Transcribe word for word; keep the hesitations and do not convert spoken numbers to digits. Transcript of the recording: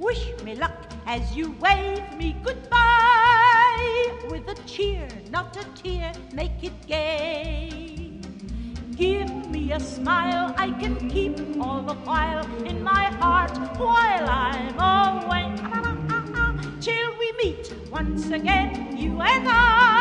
Wish me luck as you wave me goodbye. With a cheer, not a tear, make it gay. Give me a smile I can keep all the while in my heart while I'm away. Till we meet once again, you and I.